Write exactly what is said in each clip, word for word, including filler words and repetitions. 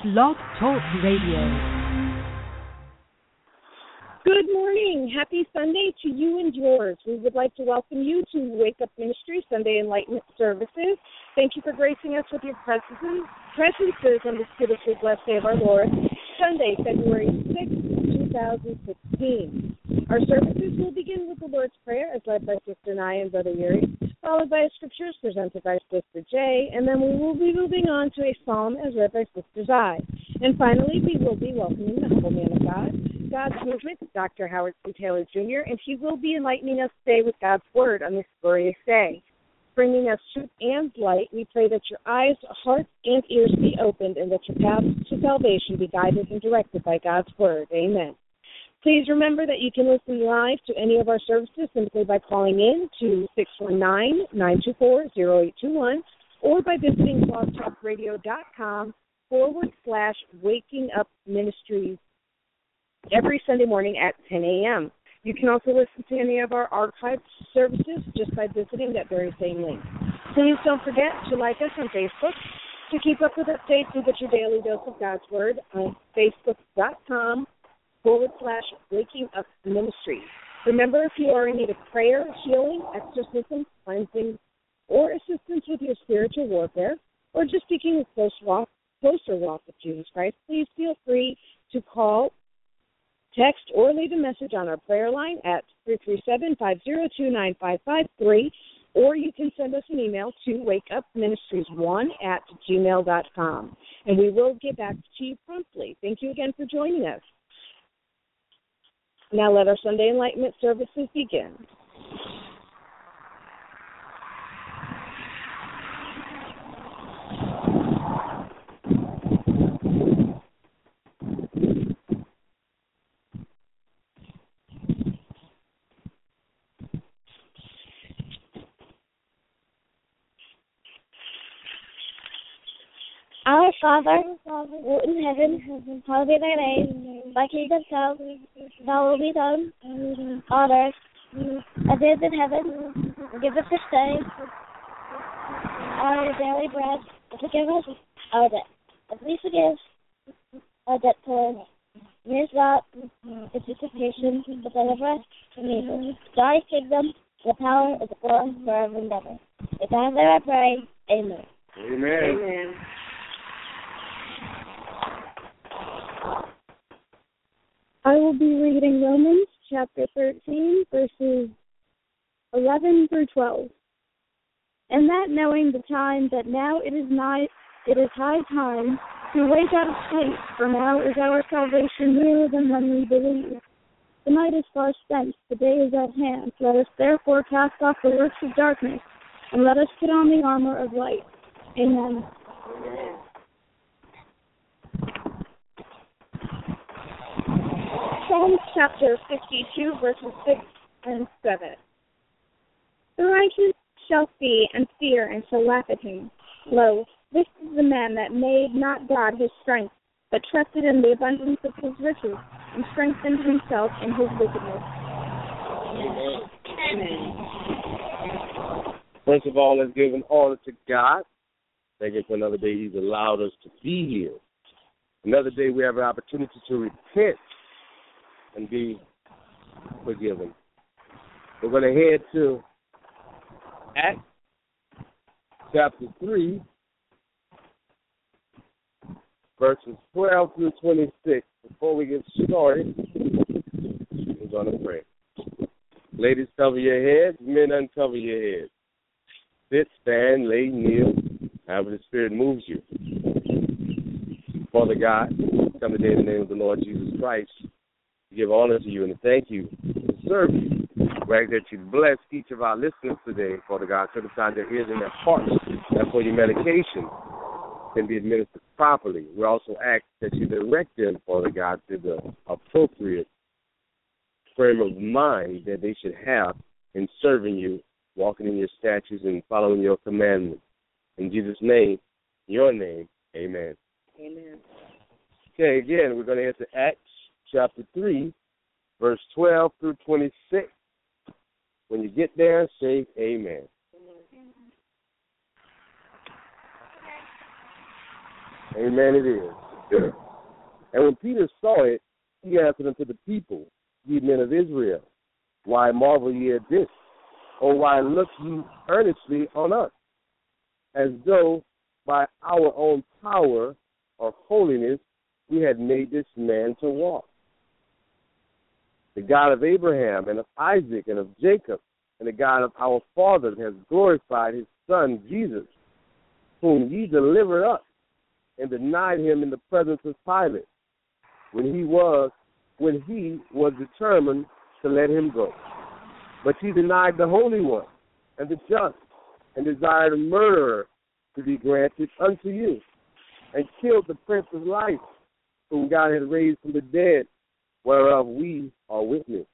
Blog Talk Radio. Good morning. Happy Sunday to you and yours. We would like to welcome you to Wake Up Ministry Sunday Enlightenment Services. Thank you for gracing us with your presences, presences on this beautifully blessed day of our Lord, Sunday, February sixth, twenty sixteen. Our services will begin with the Lord's Prayer as led by Sister Naya and Brother Yuri, followed by scriptures presented by Sister Jay, and then we will be moving on to a psalm as read by Sister Zai. And finally, we will be welcoming the humble man of God, God's Movement, Doctor Howard C. Taylor Junior, and he will be enlightening us today with God's Word on this glorious day. Bringing us truth and light, we pray that your eyes, hearts, and ears be opened and that your paths to salvation be guided and directed by God's Word. Amen. Please remember that you can listen live to any of our services simply by calling in to six one nine, nine two four, zero eight two one or by visiting blogtalkradio.com forward slash waking up ministries every Sunday morning at ten a.m. You can also listen to any of our archived services just by visiting that very same link. Please don't forget to like us on Facebook to keep up with updates and get your daily dose of God's Word on facebook.com forward slash waking up ministry. Remember, if you are in need of prayer, healing, exorcism, cleansing, or assistance with your spiritual warfare, or just seeking a close walk, closer walk with Jesus Christ, please feel free to call, text, or leave a message on our prayer line at three three seven, five zero two, nine five five three, or you can send us an email to wakeupministries one at gmail dot com, and we will get back to you promptly. Thank you again for joining us. Now let our Sunday Enlightenment services begin. Our Father, who art in heaven, hallowed be thy name. Thy kingdom come, thy will be done on earth as it is in heaven. Give us this day our daily bread, and forgive us our debt, as we forgive our debtors. Lead us not into temptation, but deliver us from evil. Thy kingdom, the power, and the glory forever and ever. In thy name I pray. Amen. Amen. Amen. I will be reading Romans chapter thirteen, verses eleven through twelve. And that knowing the time that now it is nigh, it is high time to wake out of sleep, for now is our salvation nearer than when we believe. The night is far spent, the day is at hand. Let us therefore cast off the works of darkness, and let us put on the armor of light. Amen. Amen. Psalm chapter fifty-two, verses six and seven. The righteous shall see and fear and shall laugh at him. Lo, this is the man that made not God his strength, but trusted in the abundance of his riches, and strengthened himself in his wickedness. Amen. First of all, let's give an honor to God. Thank you for another day He's allowed us to be here. Another day we have an opportunity to repent and be forgiven. We're going to head to Acts chapter three, verses twelve through twenty-six. Before we get started, we're going to pray. Ladies, cover your heads. Men, uncover your heads. Sit, stand, lay, kneel, however the Spirit moves you. Father God, come today in the name of the Lord Jesus Christ. Give honor to you and thank you to serve you. We ask that you bless each of our listeners today, Father God, circumcise their ears and their hearts, and for your medication can be administered properly. We also ask that you direct them, Father God, to the appropriate frame of mind that they should have in serving you, walking in your statutes and following your commandments. In Jesus' name, your name, amen. Amen. Okay, again, we're going to head to Acts chapter three, verse twelve through twenty-six. When you get there, say amen. Amen it is. And when Peter saw it, he answered unto the people, ye men of Israel, why marvel ye at this? Or why look ye earnestly on us, as though by our own power or holiness we had made this man to walk? The God of Abraham and of Isaac and of Jacob and the God of our fathers has glorified his Son Jesus, whom ye delivered up and denied him in the presence of Pilate, when he was when he was determined to let him go. But ye denied the Holy One and the just, and desired a murderer to be granted unto you, and killed the Prince of Life, whom God had raised from the dead, whereof we are witnesses.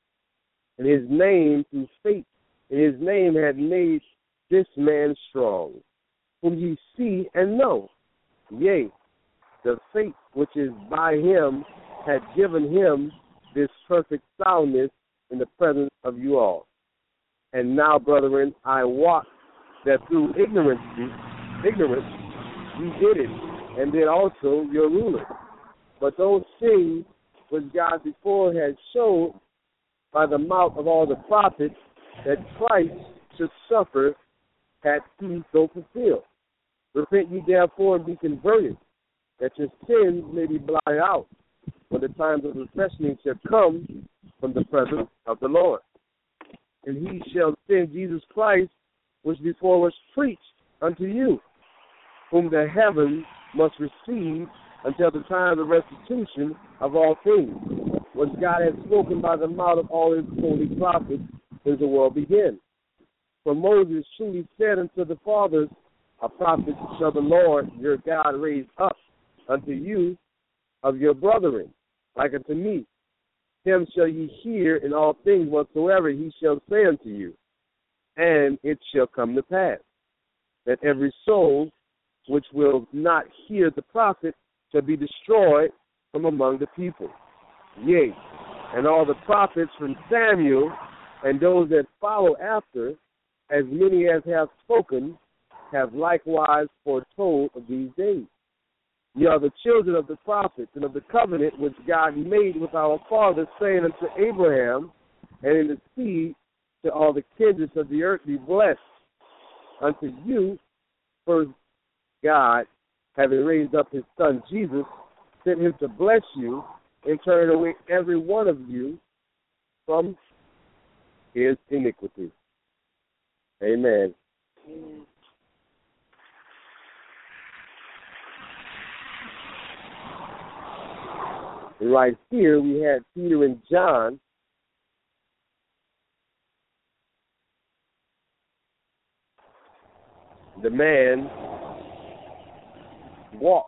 And his name, through faith, and his name had made this man strong, whom ye see and know. Yea, the faith which is by him had given him this perfect soundness in the presence of you all. And now, brethren, I wot that through ignorance, ignorance, you did it, and did also your rulers. But those things which God before had showed by the mouth of all the prophets that Christ should suffer, had he so fulfilled. Repent ye therefore and be converted, that your sins may be blotted out, when the times of refreshing shall come from the presence of the Lord. And he shall send Jesus Christ, which before was preached unto you, whom the heavens must receive until the time of restitution of all things, which God has spoken by the mouth of all his holy prophets since the world began. For Moses truly said unto the fathers, a prophet shall the Lord your God raise up unto you of your brethren, like unto me. Him shall ye hear in all things whatsoever he shall say unto you. And it shall come to pass, that every soul which will not hear the prophet shall be destroyed from among the people. Yea, and all the prophets from Samuel and those that follow after, as many as have spoken, have likewise foretold of these days. Ye are the children of the prophets and of the covenant which God made with our fathers, saying unto Abraham, and in the seed to all the kindreds of the earth be blessed. Unto you, first God, having raised up his Son Jesus, sent him to bless you and turn away every one of you from his iniquity. Amen. Amen. And right here we had Peter and John the man walked.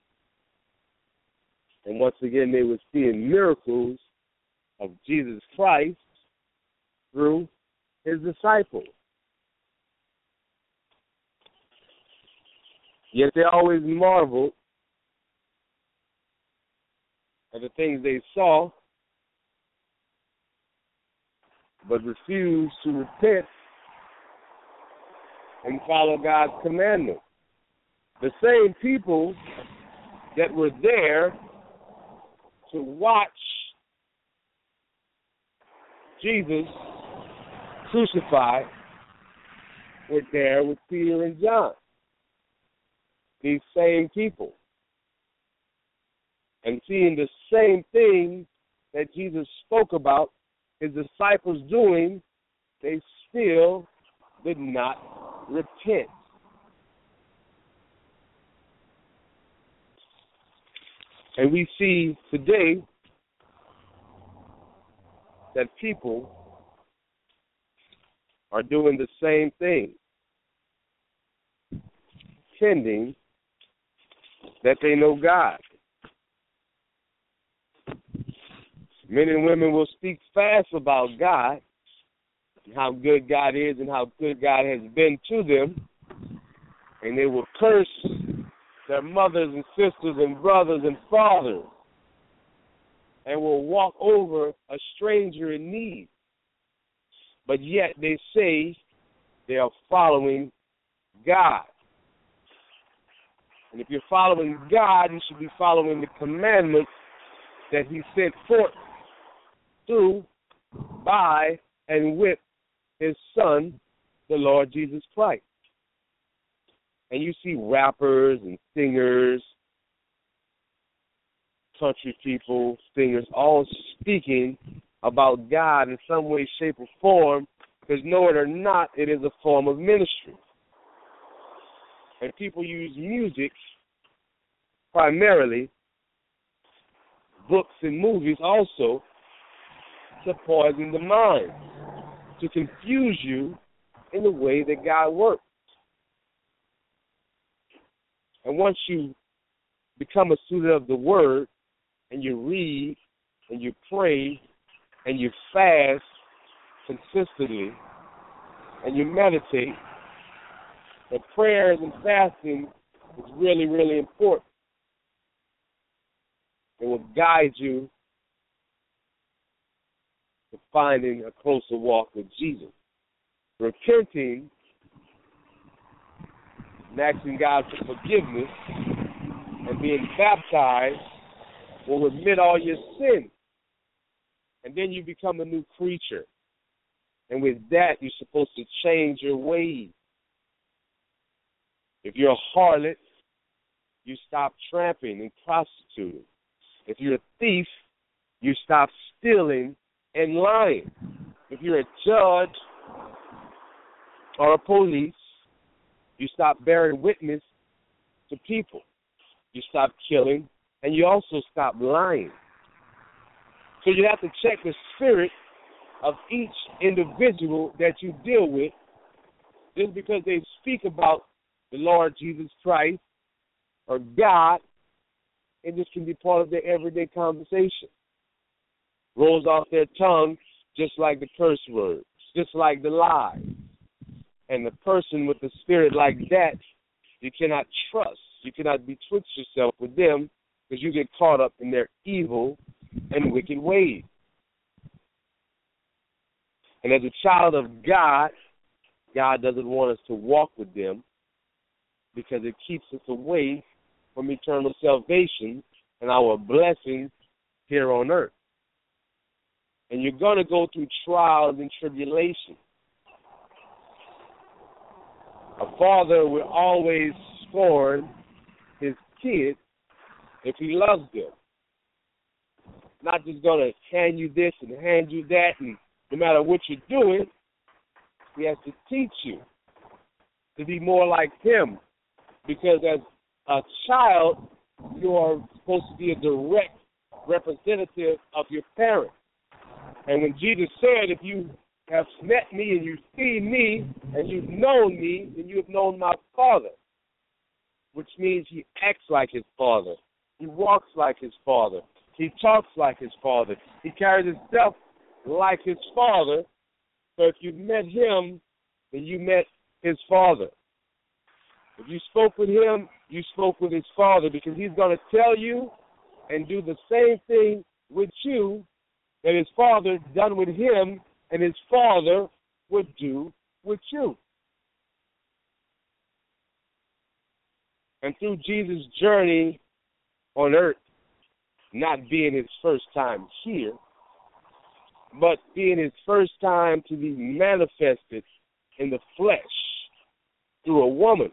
And once again they were seeing miracles of Jesus Christ through his disciples. Yet they always marveled at the things they saw, but refused to repent and follow God's commandments. The same people that were there to watch Jesus crucified were there with Peter and John. These same people. And seeing the same things that Jesus spoke about his disciples doing, they still did not repent. And we see today that people are doing the same thing, pretending that they know God. Men and women will speak fast about God, and how good God is and how good God has been to them, and they will curse their mothers and sisters and brothers and fathers, and will walk over a stranger in need. But yet they say they are following God. And if you're following God, you should be following the commandments that he sent forth through, by, and with his son, the Lord Jesus Christ. And you see rappers and singers, country people, singers, all speaking about God in some way, shape, or form, because know it or not, it is a form of ministry. And people use music primarily, books and movies also, to poison the mind, to confuse you in the way that God works. And once you become a student of the Word, and you read, and you pray, and you fast consistently, and you meditate, that prayers and fasting is really, really important. It will guide you to finding a closer walk with Jesus. Repenting and asking God for forgiveness and being baptized will admit all your sins. And then you become a new creature. And with that, you're supposed to change your ways. If you're a harlot, you stop tramping and prostituting. If you're a thief, you stop stealing and lying. If you're a judge or a police, you stop bearing witness to people. You stop killing, and you also stop lying. So you have to check the spirit of each individual that you deal with. Just because they speak about the Lord Jesus Christ or God, it just can be part of their everyday conversation. Rolls off their tongue just like the curse words, just like the lies. And the person with the spirit like that, you cannot trust. You cannot betwixt yourself with them because you get caught up in their evil and wicked ways. And as a child of God, God doesn't want us to walk with them because it keeps us away from eternal salvation and our blessings here on earth. And you're going to go through trials and tribulations. A father will always scorn his kids if he loves them. Not just going to hand you this and hand you that, and no matter what you're doing, he has to teach you to be more like him. Because as a child, you are supposed to be a direct representative of your parents. And when Jesus said, if you have met me and you've seen me and you've known me, then you have known my Father, which means he acts like his Father. He walks like his Father. He talks like his Father. He carries himself like his Father. So if you met him, then you met his Father. If you spoke with him, you spoke with his Father, because he's going to tell you and do the same thing with you that his Father done with him and his Father would do with you. And through Jesus' journey on earth, not being his first time here, but being his first time to be manifested in the flesh through a woman,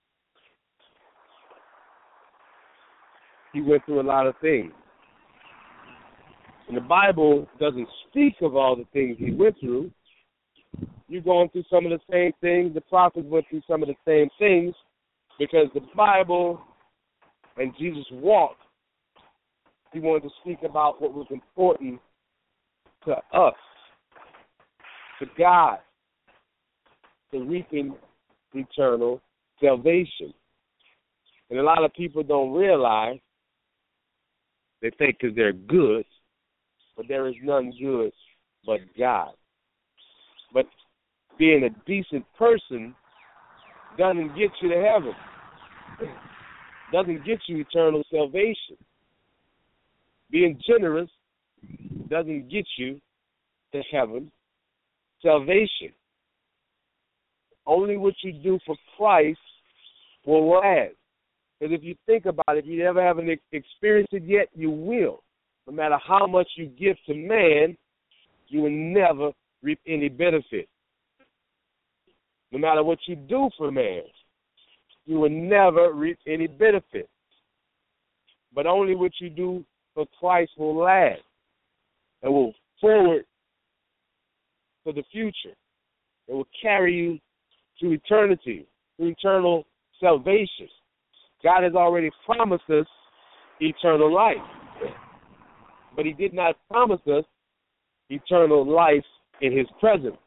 he went through a lot of things. And the Bible doesn't speak of all the things he went through. You're going through some of the same things. The prophets went through some of the same things, because the Bible and Jesus walked. He wanted to speak about what was important to us, to God, to reaping eternal salvation. And a lot of people don't realize, they think because they're good, but there is none good but God. But being a decent person doesn't get you to heaven. Doesn't get you eternal salvation. Being generous doesn't get you to heaven salvation. Only what you do for Christ will last. Because if you think about it, if you never haven't experienced it yet, you will. No matter how much you give to man, you will never reap any benefit. No matter what you do for man, you will never reap any benefit. But only what you do for Christ will last and will forward to the future. It will carry you to eternity, to eternal salvation. God has already promised us eternal life, but he did not promise us eternal life in his presence.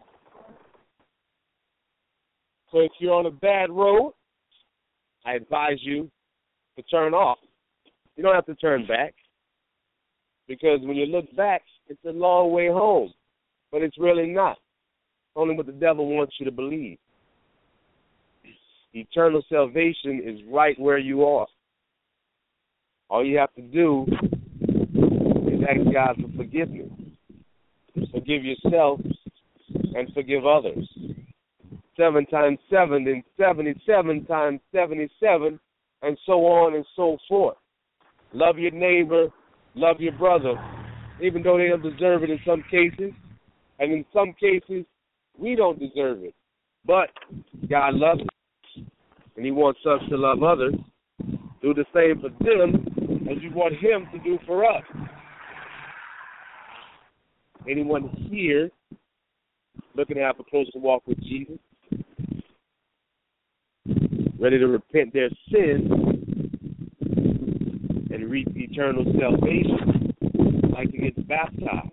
So if you're on a bad road, I advise you to turn off. You don't have to turn back, because when you look back, it's a long way home, but it's really not. Only what the devil wants you to believe. Eternal salvation is right where you are. All you have to do is ask God for forgiveness. Forgive yourself and forgive others. Seven times seven, then seventy-seven times seventy-seven, and so on and so forth. Love your neighbor, love your brother, even though they don't deserve it in some cases. And in some cases, we don't deserve it. But God loves us, and he wants us to love others. Do the same for them as you want him to do for us. Anyone here looking to have a closer walk with Jesus, ready to repent their sins and reach eternal salvation, like to get baptized,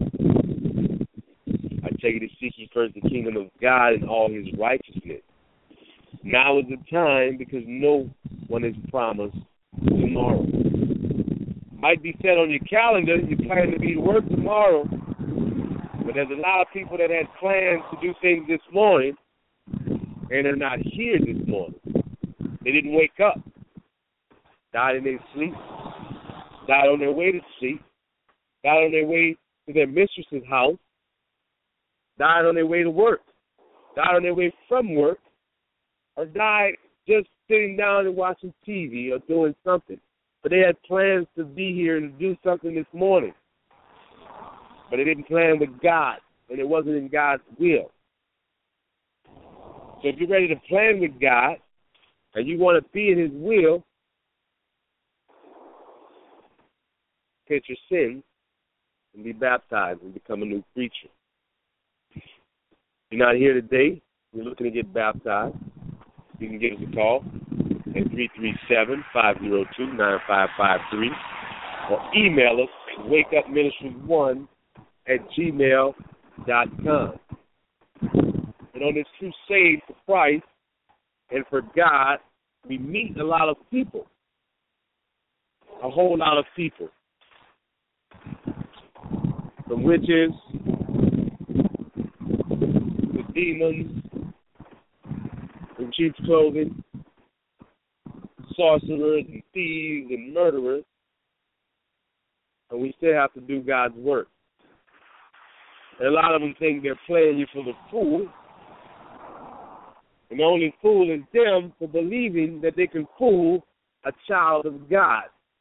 I tell you to seek ye first the kingdom of God and all his righteousness. Now is the time, because no one is promised tomorrow. Might be set on your calendar, you plan to be to work tomorrow, but there's a lot of people that had plans to do things this morning, and they're not here this morning. They didn't wake up. Died in their sleep. Died on their way to sleep. Died on their way to their mistress's house. Died on their way to work. Died on their way from work. Or died just sitting down and watching T V or doing something. But they had plans to be here and do something this morning. But they didn't plan with God, and it wasn't in God's will. So if you're ready to plan with God, and you want to be in his will, repent your sins and be baptized and become a new creature. If you're not here today, you're looking to get baptized, you can give us a call at three three seven, five zero two, nine five five three or email us wake up ministry one at gmail dot com. And on this crusade for Christ and for God, we meet a lot of people, a whole lot of people, from witches, to demons, in sheep's clothing, sorcerers and thieves and murderers, and we still have to do God's work. And a lot of them think they're playing you for the fool, and the only fool is them for believing that they can fool a child of God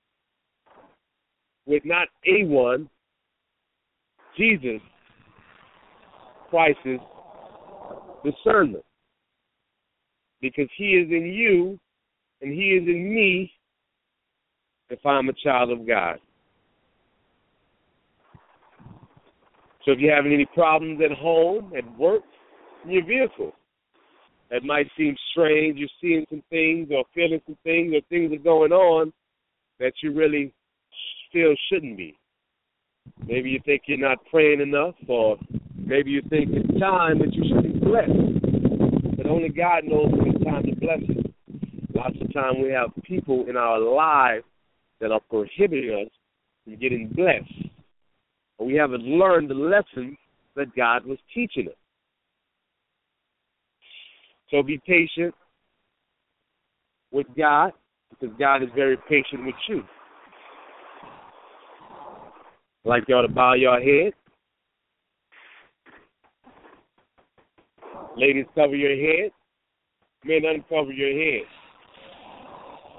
with not a one, Jesus Christ's discernment. Because he is in you and he is in me if I'm a child of God. So if you're having any problems at home, at work, in your vehicle, that might seem strange, you're seeing some things or feeling some things or things are going on that you really still shouldn't be. Maybe you think you're not praying enough, or maybe you think it's time that you should be blessed. But only God knows when it's time to bless you. Lots of time we have people in our lives that are prohibiting us from getting blessed. But we haven't learned the lessons that God was teaching us. So be patient with God, because God is very patient with you. I'd like y'all to bow your head. Ladies, cover your head. Men, uncover your head.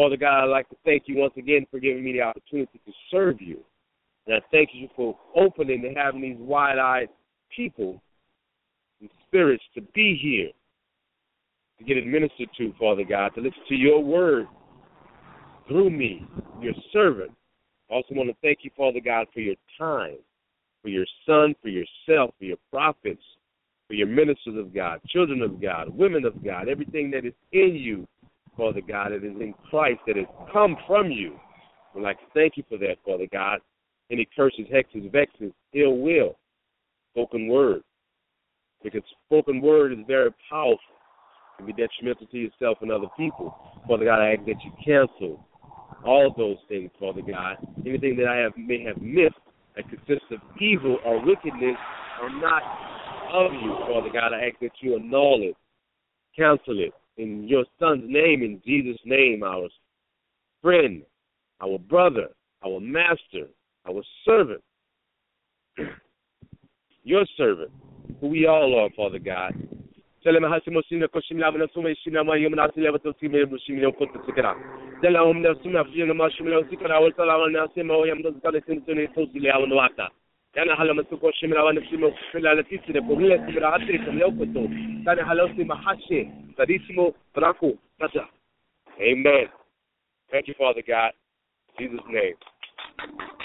Father God, I'd like to thank you once again for giving me the opportunity to serve you. And I thank you for opening and having these wide-eyed people and spirits to be here, to get administered to, Father God, to listen to your word through me, your servant. I also want to thank you, Father God, for your time, for your son, for yourself, for your prophets, for your ministers of God, children of God, women of God, everything that is in you, Father God, that is in Christ, that has come from you. I'd like to thank you for that, Father God. Any curses, hexes, vexes, ill will, spoken word. Because spoken word is very powerful. It can be detrimental to yourself and other people. Father God, I ask that you cancel all of those things, Father God. Anything that I have may have missed that consists of evil or wickedness or not of you, Father God, I ask that you annul it, cancel it. In your son's name, in Jesus' name, our friend, our brother, our master, our servant, your servant, who we all are, Father God. Tell him how to machine the question. I'm going to machine my human to level to see me machine of put the ticket out. Tell him that soon after the machine of ticket, I will tell him now, say, I am not going to send to the totally out of the water. Yana halama to question I want to see more fidelity to the Bohemian to the Atri from Yokoto. Tana Halosi Mahashi, Sadissimo, Braco, Tata. Amen. Thank you, Father God. In Jesus' name.